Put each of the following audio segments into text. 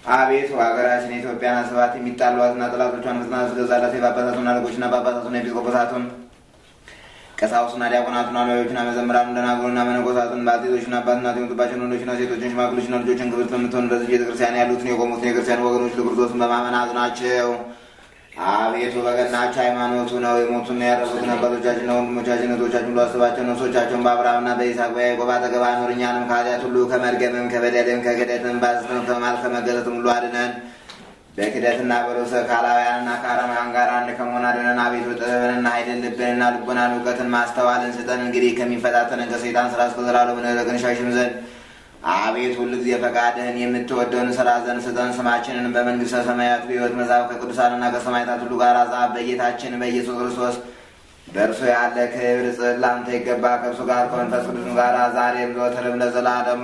አቤቱ ሀገራችን ኢትዮጵያን አስባት የሚጣሏትና ጠላቶቿን ፍጥና አስገዛላት። የጳጳሳቱን አለቆችና ጳጳሳቱን ኤጲስቆጶሳቱን ቀሳውስትና ዲያቆናቱን አልባዮችና መዘምራኑን ደናግሉና መነኮሳቱን ባልቴቶችና አባትና የሞቱባቸውን ወንዶችና ሴቶችን ሽማግሎችና ልጆችን ክብርት በምትሆን በዚህ ቤተክርስቲያን ያሉትን የቆሙትን የክርስቲያን ወገኖች ለክርስቶስን በማመን አጽናቸው። አቤቱ በቀናች ሃይማኖቱ ነው የሞቱና ያረፉትን አባቶቻችንና ወንድሞቻችን እህቶቻችን ሁሉ አስባቸው። ነፍሶቻቸውን በአብርሃምና በይስሐቅ በያዕቆብ አጠገብ አኑር። እኛንም ከኃጢአት ሁሉ ከመርገምም ከበደልም ከክደትም ባስተም ከማል ከመገለጥም ሁሉ አድነን። በክደትና በርዕሰ ካላውያንና ከአረማውያን ጋር አንድ ከመሆን አድነን። አቤቱ ጥበብንና ኃይልን ልብንና ልቦናን እውቀትን ማስተዋልን ስጠን። እንግዲህ ከሚፈታተነን ከሰይጣን ስራ እስከ ዘላለሙ ንረቅን ሻሽም ዘንድ አቤቱ ሁልጊዜ ፈቃድህን የምትወደውን ስራ ዘንድ ስጠን። ስማችንን በመንግሥተ ሰማያት በሕይወት መጽሐፍ ከቅዱሳንና ከሰማዕታት ሁሉ ጋር ጻፍ። በጌታችን በኢየሱስ ክርስቶስ በእርሱ ያለ ክብር ጽሕል ላንተ ይገባ፣ ከእርሱ ጋር ከመንፈስ ቅዱስ ጋር ዛሬም ዘወትርም ለዘላለሙ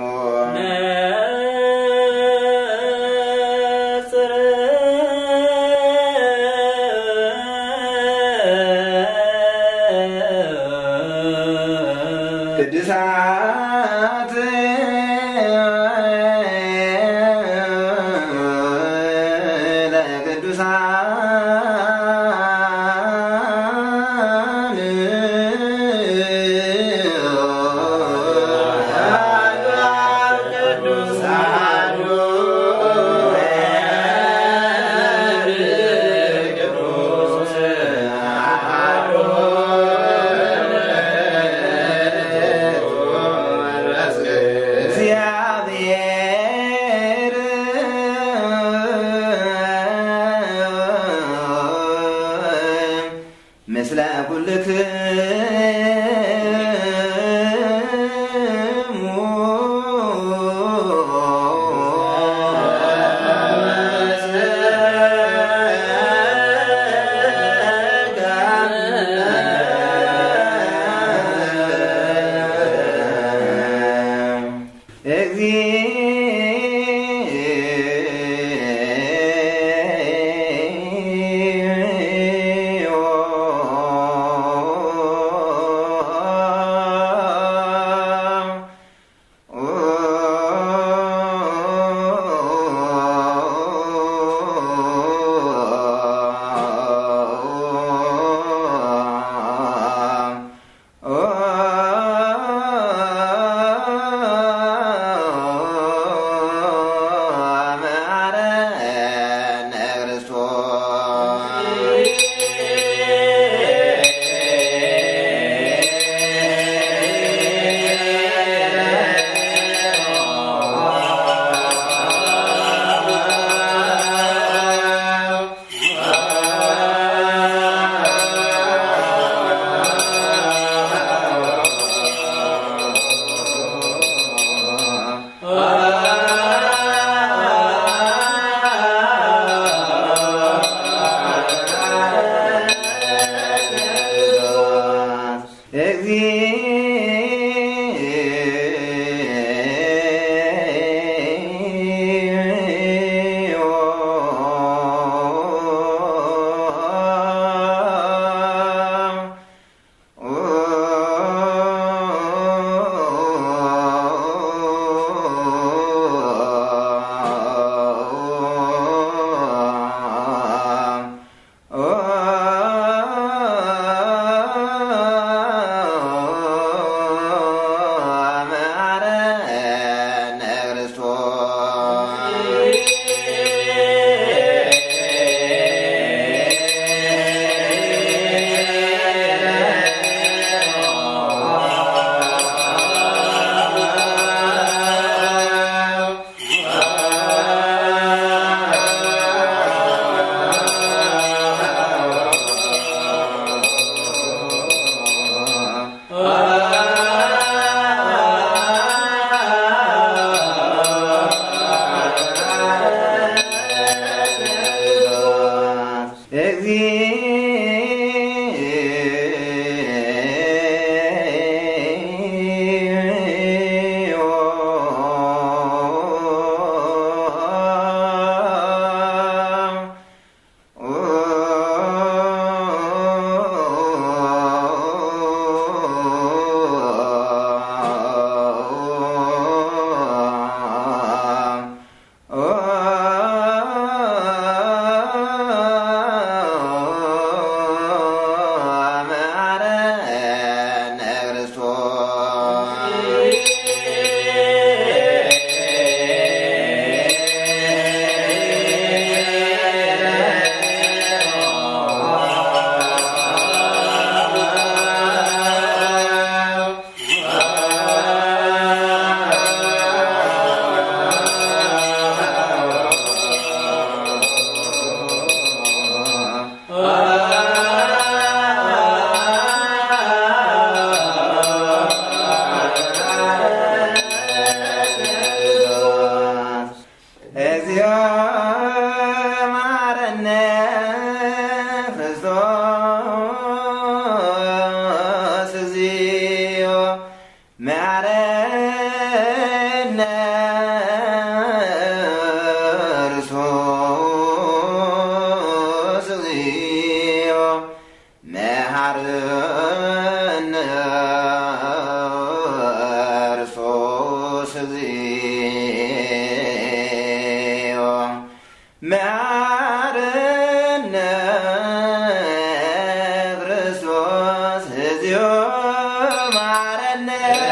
ቅዱሳት ምስለ ኩልክሙ እግዚኦ መሐረነ ክርስቶስ እግዚኦ መሐረነ ክርስቶስ እግዚኦ መሐረነ ክርስቶስ እግዚኦ መሐረነ ክርስቶስ እግዚኦ መሐረነ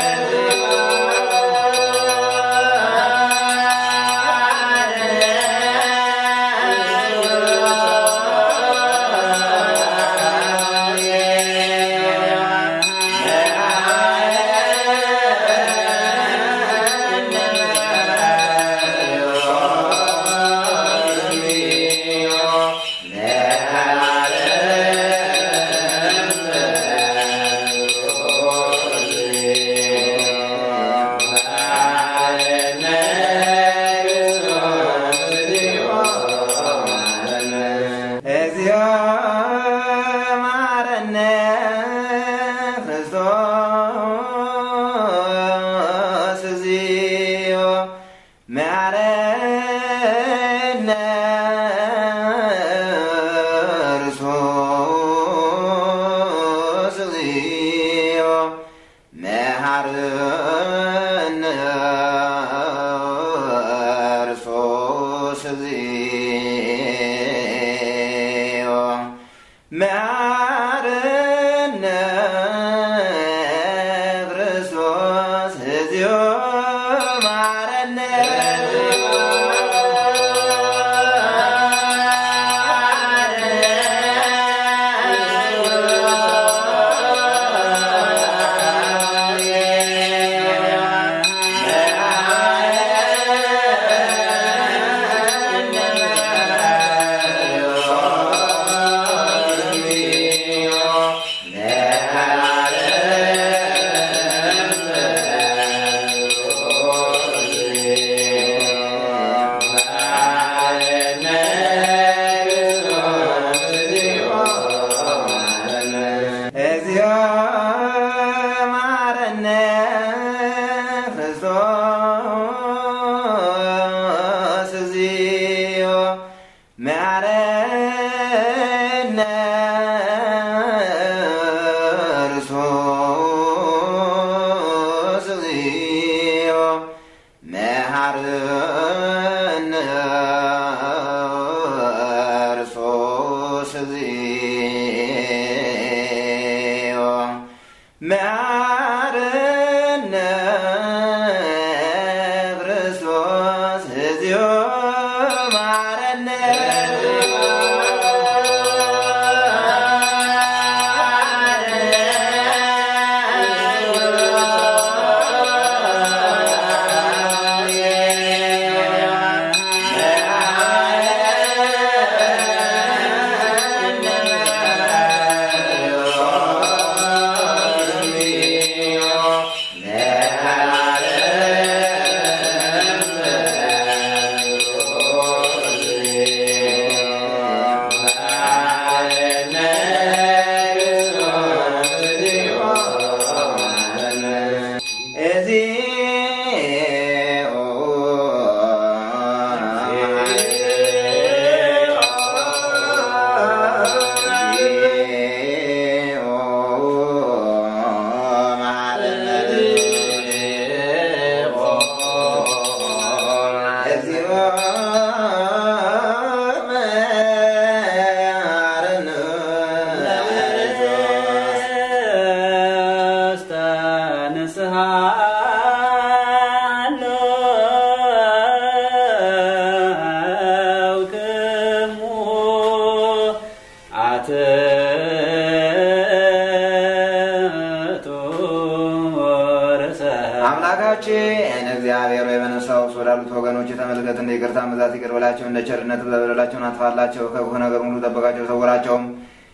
አምላካችን እግዚአብሔር ሆይ በነሳው ወዳሉት ወገኖች ተመልከት፣ እንደ ይቅርታ ብዛት ይቅር በላቸው፣ እንደ ቸርነት በደላቸውን አጥፋላቸው፣ ከክፉ ነገር ሁሉ ጠብቃቸው ሰውራቸውም።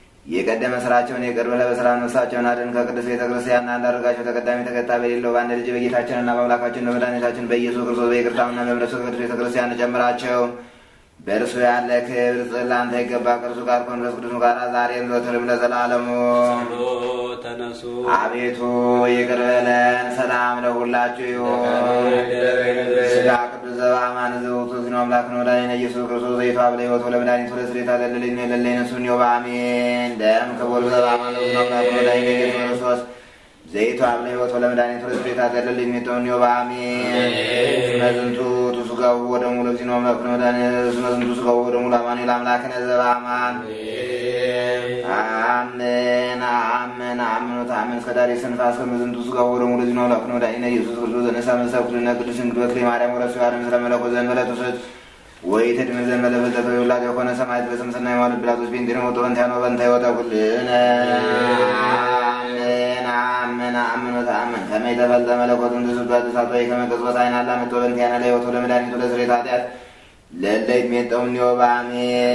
የቀደመ ስራቸውን ይቅር ብለህ በሰላም ነፍሳቸውን አድን። ከቅድስት ቤተ ክርስቲያን አንዳርጋቸው ተቀዳሚ ተከታይ በሌለው በአንድ ልጅ በጌታችንና በአምላካችን በመድኃኒታችን በኢየሱስ ክርስቶስ በይቅርታውና በምሕረቱ ከቅድስት ቤተ ክርስቲያን ጨምራቸው። በእርሱ ያለ ክብር ጽላንተ ይገባ ከእርሱ ጋር ከመንፈስ ቅዱስ ጋር ዛሬም ዘወትርም ለዘላለሙ ተነሱ። አቤቱ ይቅር በለን። ሰላም ለሁላችሁ ይሁን። ሥጋ ቅዱስ ዘበአማን ዘውቱ ዝኖ አምላክ ነው ላይነ ኢየሱስ ክርስቶስ ዘይቷ ብለ ሕይወቱ ለመድኃኒቱ ለስሬታ ለልልኝ ለለይነ ሱኒዮ በአሜን ደም ክቡር ዘበአማን ዘውቱ አምላክ ነው ላይነ ኢየሱስ ክርስቶስ ዘይቷ ብለ ሕይወቱ ለመድኃኒቱ ለስሬታ ለልልኝ ሱኒዮ በአሜን ስመዝንቱ ቱስጋው ወደሙ ለዚኖ አምላክ ነው ላይነ ስመዝንቱ ቱስጋው ወደሙ ለአማኑኤል አምላክነ ዘበአማን አሜን አሜን አሜን ታሜን ከዳሪ ስንፋስ ከመዝንቱ ስጋው ወደሙ ለዚኖ አምላክ ነው ላይነ ኢየሱስ ክርስቶስ ዘነሳ መሰኩልና ቅዱስ እንግዶ ክሌ ማርያም ወረሱ ያለም ስለመለኮ ዘመለቱ ሰት ወይ ተድመ ዘመለበተ ተውላደ የሆነ ሰማዕት በስምስና የማሉት ብላቶስ ቢንዲነ ወቶ ወንታኖ በንታ ይወጣ ኩልነ አሜን አሜን አሜን ታሜን ከመይ ተፈልጠ መለኮቱን ተስባተ ሳባይ ከመቀጽበት አይናላ መቶ በንታና ላይ ወቶ ለመድኃኒቱ ለስሬታ ኃጢአት ለለይ ሜጠውን ይወባሜ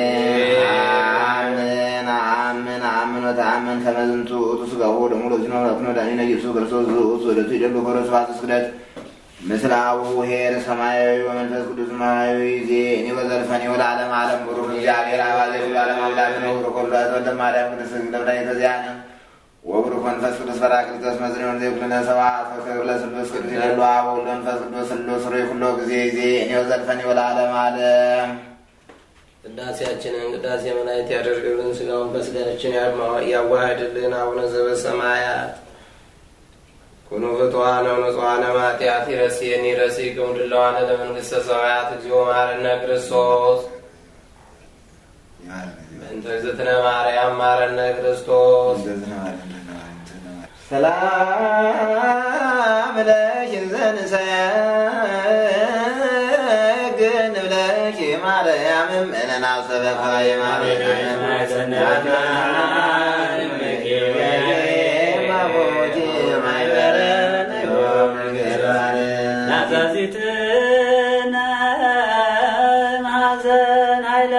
አሜን አሜን አሜን ታሜን ከመዝንቱ ቱስጋው ወደሙ ለዚኖ አምላክ ነው ላይነ ኢየሱስ ክርስቶስ ወደቱ ይደሉ ኮረስዋት ስግደት ምስላው ሄር ሰማያዊ ወመንፈስ ቅዱስ ማያዊ ዜኒ ወዘልፈኒ ወለዓለም ዓለም ብሩክ እግዚአብሔር አባዜ ዓለም አምላክ ነው ብሩክ ወልድ ወልደ ማርያም ቅድስት ድንግል ተዚያነ ወብሩክ መንፈስ ቅዱስ በራክሊቶስ መዝኔውን ዘይኩልነ ሰብሐት ወክብር ለስሉስ ቅዱስ ይደሉ አብ ወልድ መንፈስ ቅዱስ ስሉስ ሩይ ኩሎ ጊዜ ዜኒ ወዘልፈኒ ወለዓለም ዓለም ቅዳሴያችንን ቅዳሴ መላእክት ያደርግልን ሥጋውን በሥጋችን ያዋህድልን አቡነ ዘበሰማያት ኩኑ ፍቱሐነ ወንጹሐነ እምኃጢአት ይረሴኒ ይረሴክሙ ድለዋነ ለመንግሥተ ሰማያት እግዚኦ መሐረነ ክርስቶስ በእንተ እግዝእትነ ማርያም መሐረነ ክርስቶስ ሰላም ለኪ ዘንሰግድ ብለኪ ማርያም እምእነና ሰበካ ናዛዚትነ ማዘን ኃይለ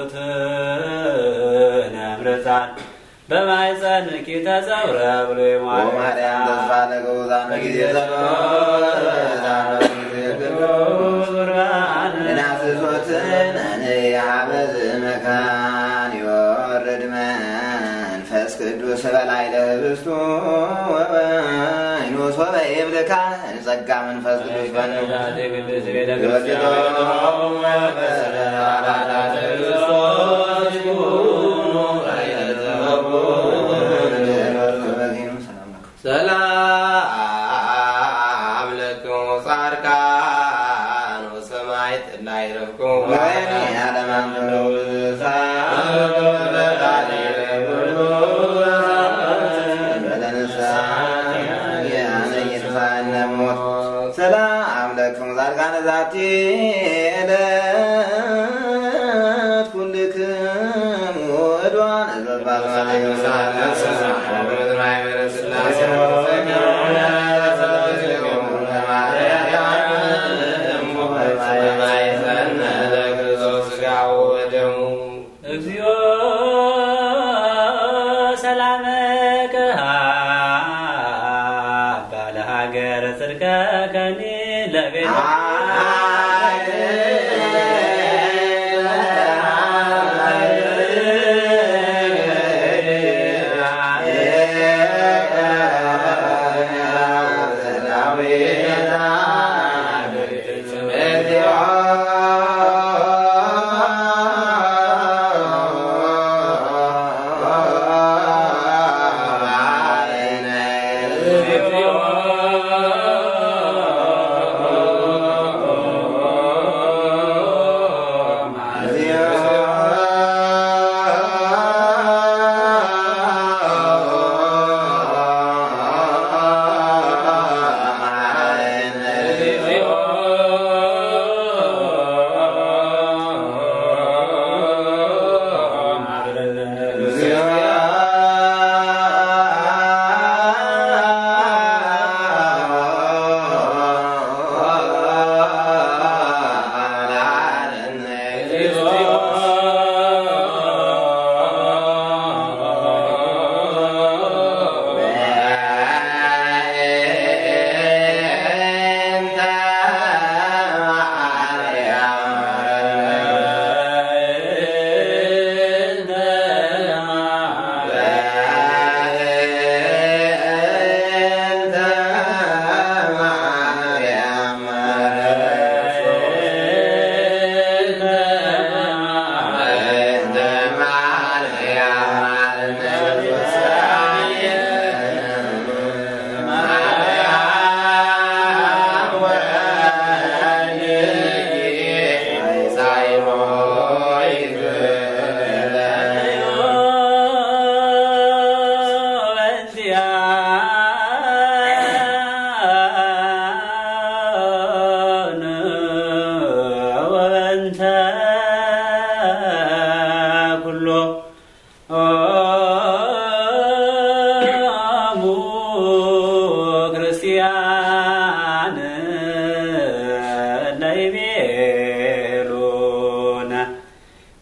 ወርዞትነ ምርፃን በማይፀንኪ ተጸውረ ብሎ ማርያም ተስፋ ለገውዛን ጊዜ እናስሶትን ያበዝ መካን ይወርድ መንፈስ ቅዱስ በላይ ለህብስቱ ወይኖስ ወበይብልካ ጸጋ መንፈስ ቅዱስ በኑ ሰላም ለክሙ ጻድቃን ወሰማዕት ላይረፍክሙ ወይኔ አለማንተው ሰላም ለክሙ ጻድቃነ ዛቲ ዕለት ኩልክሙ ዕድዋን እግዚኦ ሰላመከ ባለ ሀገረ ጽድቀ ከኒ ለቤት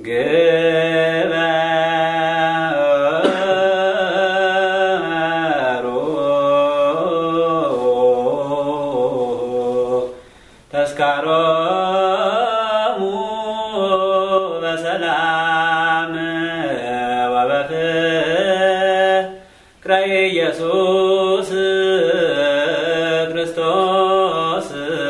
ተስካሮሙ በሰላም ወበፍቅረ ኢየሱስ ክርስቶስ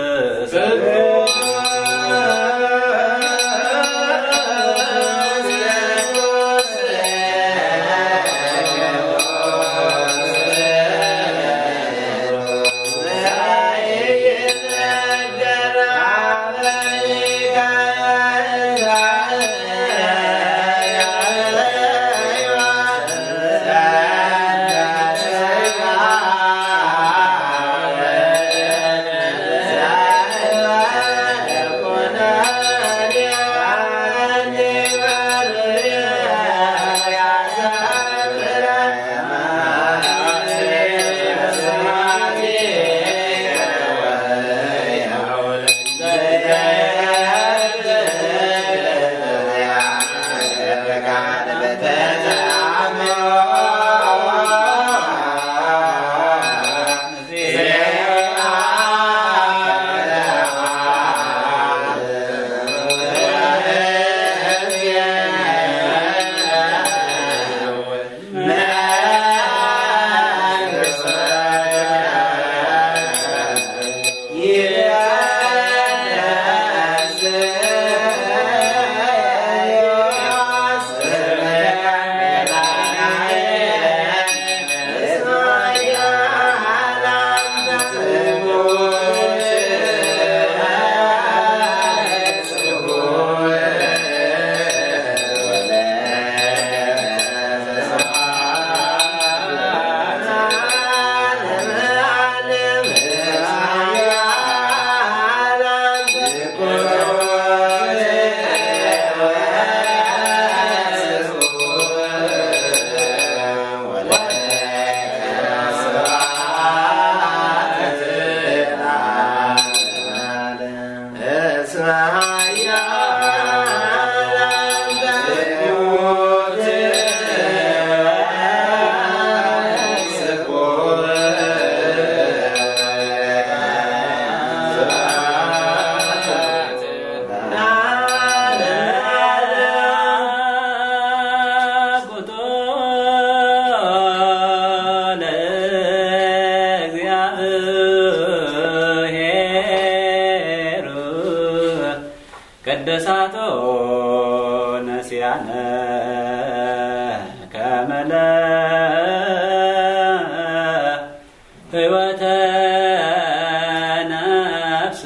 ቅድሳቶ ነሲያነ ከመለ ሕይወተ ነፍስ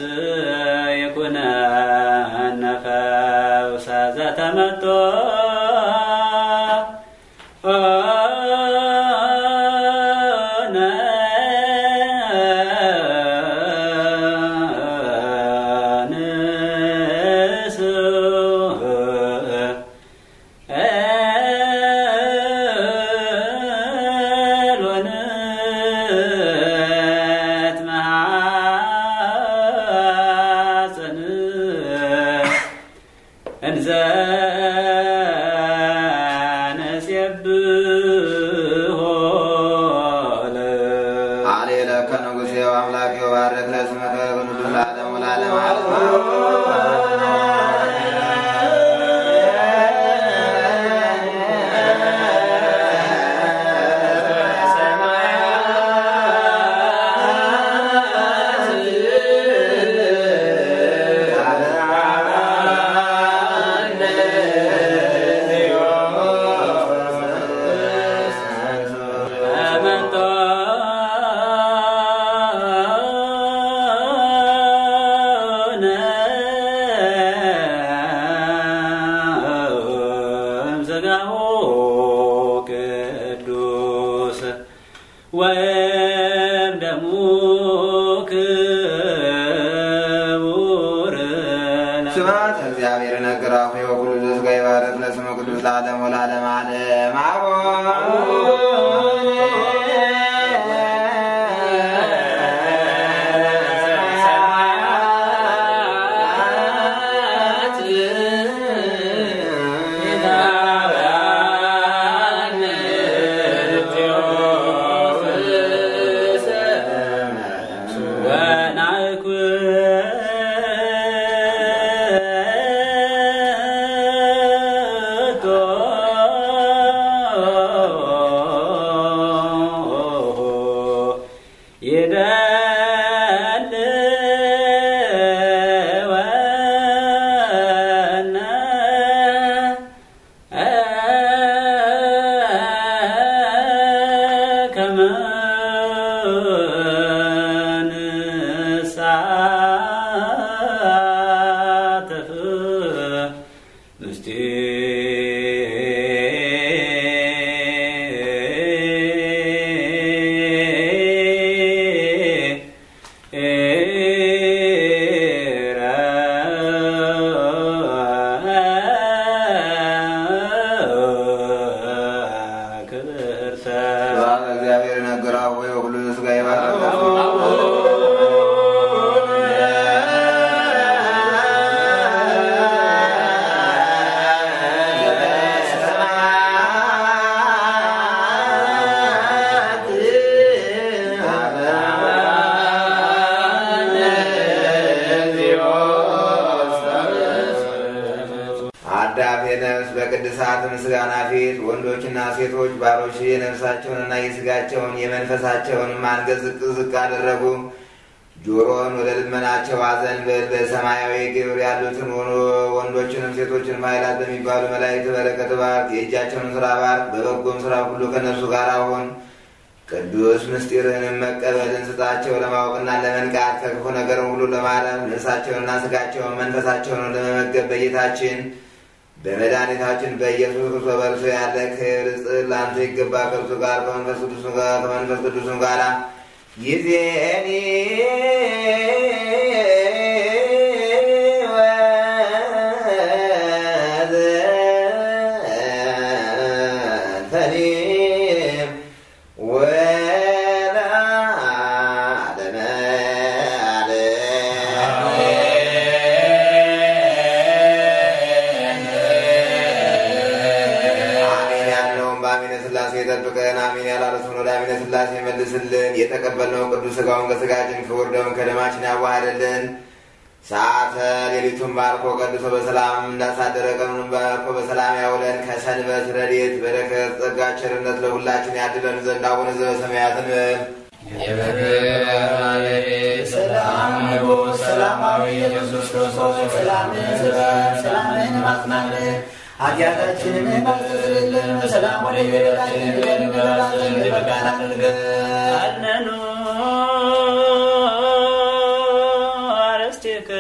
ይኩነነ ፈውሰ ዘተመቶ በቅድሳት ምስጋና ፊት ወንዶችና ሴቶች ባሮች የነፍሳቸውንና የሥጋቸውን የመንፈሳቸውን አንገት ዝቅ ዝቅ አደረጉ። ጆሮን ወደ ልመናቸው አዘንብል። በሰማያዊ ግብር ያሉትን ወንዶችንም ሴቶችንም ኃይላት በሚባሉ መላእክት በረከት ባርክ። የእጃቸውን ሥራ ባርክ። በበጎም ሥራ ሁሉ ከነርሱ ጋር አሁን ቅዱስ ምስጢርህንም መቀበልን ስጣቸው። ለማወቅና ለመንቃት ከክፉ ነገር ሁሉ ለማረም ነፍሳቸውንና ሥጋቸውን መንፈሳቸውን ለመመገብ በጌታችን በመድኃኒታችን በኢየሱስ ክርስቶስ በእርሱ ያለ ክብር ጽል ለአንተ ይገባ። ከእርሱ ጋር ከመንፈስ ቅዱስም ጋር ይዜኒ ሥላሴ መልስልን። የተቀበልነው ቅዱስ ሥጋውን ከሥጋችን ክቡር ደሙን ከደማችን ያዋህደልን። ሰዓተ ሌሊቱን ባርኮ ቀድሶ በሰላም እንዳሳደረ ቀኑን ባርኮ በሰላም ያውለን። ከሰንበት ረድኤት በረከት ጸጋ ቸርነት ለሁላችን ያድለን ዘንድ አቡነ ዘበሰማያትን ሰላም ንጉሥ ሰላማዊ ኢየሱስ ክርስቶስ ሰላምን ማጽናልን ኃጢአታችንን ባስተሰርይልን በሰላም ወደ ቤታችን እንገባ ዘንድ በቃን አድርገን አነኑ አረስቲክሙ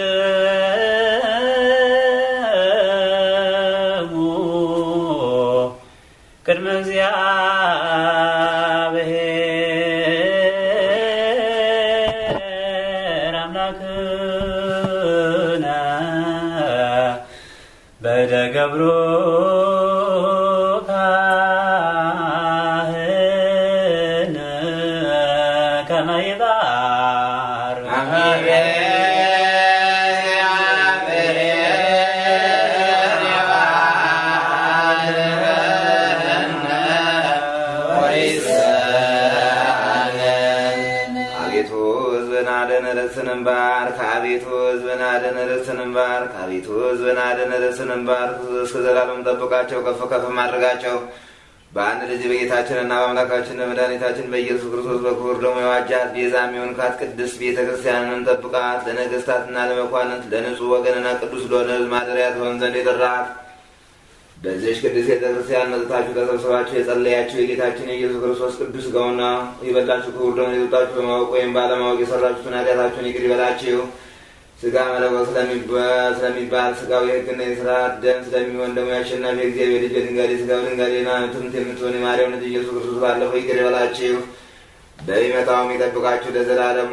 ቅድመ እግዚአብሔር አምላክነ በደገብሮ ካህን ከመ ይባርክ አቤቱ ሕዝብን አድን ርስትህንም ባርክ። አቤቱ ሕዝብን አድን ርስትህንም ባርክ። አቤቱ ሕዝብን አድን ርስትህንም ባርክ። እስከ ዘላለም ጠብቃቸው፣ ከፍ ከፍ አድርጋቸው። በአንድ ልጅ በጌታችንና በአምላካችን በመድኃኒታችን በኢየሱስ ክርስቶስ በክቡር ደሙ የዋጃት ቤዛ የሚሆንካት ቅድስት ቤተ ክርስቲያንን ጠብቃት። ለነገሥታትና ለመኳንንት ለንጹሕ ወገንና ቅዱስ ለሆነ ሕዝብ ማደሪያ ትሆን ዘንድ የጠራት በዚህች ቅዱስ ቤተ ክርስቲያን መጥታችሁ ተሰብስባችሁ የጸለያችሁ የጌታችን የኢየሱስ ክርስቶስ ቅዱስ ሥጋውና የበላችሁ ክቡር ደሙን የጠጣችሁ በማወቅ ወይም ባለማወቅ የሰራችሁትን ኃጢአታችሁን ይቅር ይበላችሁ። ሥጋ መለኮት ስለሚባል ሥጋው የሕግና የሥርዓት ደም ስለሚሆን ደግሞ የአሸናፊ የእግዚአብሔር ልጅ የድንጋሌ ሥጋው ድንጋሌና ትምት የምትሆን የማርያም ልጅ ኢየሱስ ክርስቶስ ባለፈው ይቅር ይበላችሁ፣ በሚመጣውም ይጠብቃችሁ ለዘላለሙ።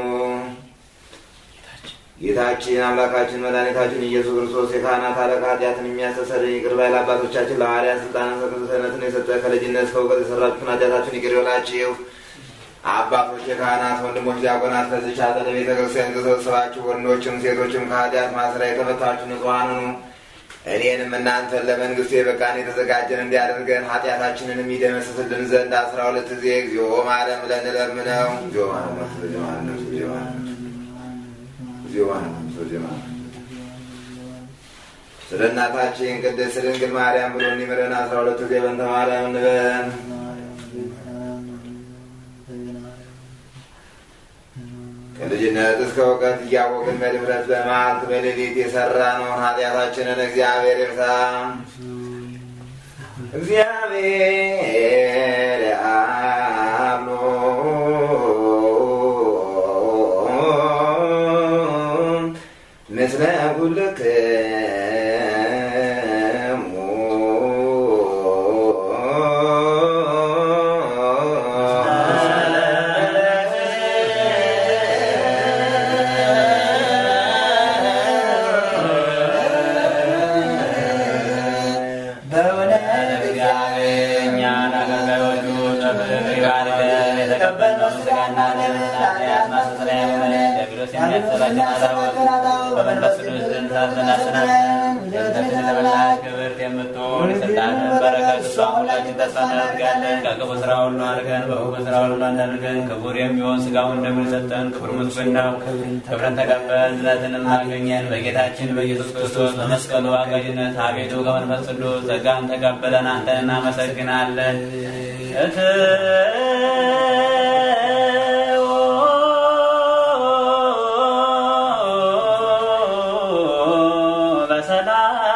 ጌታችን አምላካችን መድኃኒታችን ኢየሱስ ክርስቶስ የካህናት አለቃ ኃጢአትን የሚያስተሰርይ ይቅር ባይ ለአባቶቻችን ለሐዋርያት ሥልጣንን ክህነትን የሰጠ ከልጅነት እስከ እውቀት የሠራችሁትን ኃጢአታችሁን ይቅር ይበላችሁ። አባቶች የካህናት ወንድሞች ዲያቆናት ከዚህች አጸደ ቤተ ክርስቲያን ተሰብስባችሁ ወንዶችም ሴቶችም ከኃጢአት ማሰሪያ የተፈታችሁ ንጹሐን ሁኑ። እኔንም እናንተን ለመንግሥቱ የበቃን የተዘጋጀን እንዲያደርገን ኃጢአታችንንም ይደመስስልን ዘንድ 12 ጊዜ እግዚኦ ማረን ብለን እንለምነው። እግዚኦ ማረን ስለ እናታችን ቅድስት ድንግል ማርያም ብሎ እንዲምረን 12 ጊዜ በእንተ ማርያም እንበል። ከልጅነት እስከ እውቀት እያወቅን በድፍረት በመዓልት በሌሊት የሠራነውን ኃጢአታችንን እግዚአብሔር ይርሳ። እግዚአብሔር አብሎ ምስለ ኩልክሙ በመንፈስ ቅዱስ ተናስተናል ለተበላሽ ክብርት የምትሆን የሥልጣን በረከት እሷ ሁላችን ተስፋ እናደርጋለን። ከክፉ ስራ ሁሉ አድርገን በበጎ ስራ ሁሉ እንዳድርገን። ክቡር የሚሆን ሥጋውን እንደምንሰጠን ክቡር ምስጉናው ክብርን ተቀበል ዝነትንም አገኘን። በጌታችን በኢየሱስ ክርስቶስ በመስቀሉ አጋዥነት አቤቱ ከመንፈስ ቅዱስ ጸጋን ተቀበለን አንተን እናመሰግናለን። በሰላም